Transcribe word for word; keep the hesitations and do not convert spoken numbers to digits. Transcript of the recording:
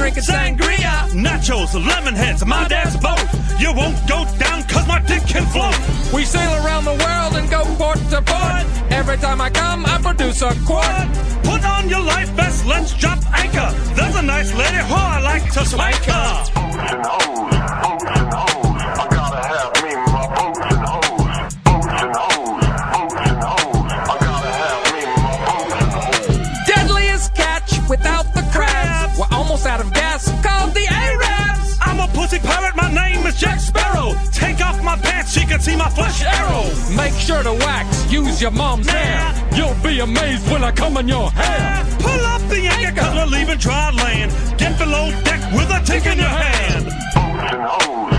drinking sangria. Nachos, lemon heads, my dad's boat. You won't go down cause my dick can float. We sail around the world and go port to port. Every time I come, I produce a quart. Put on your life vest, let's drop anchor. There's a nice lady who I like to swank her. Boats and hoes, boats and hoes. I gotta have me my boats and hoes. Boats and hoes, boats and hoes. I gotta have me my boats and hoes. Deadliest catch without the crabs. We're almost out of gas, called the Arabs. I'm a pussy pirate, my name is Jack Sparrow. Take off my pants, she can see my flesh arrow. Make sure to wax, use your mom's hair. You'll be amazed when I come in your hair. Pull up the anchor cause we're leaving dry land. Get below deck with a tick in your hand. Boats and hoes.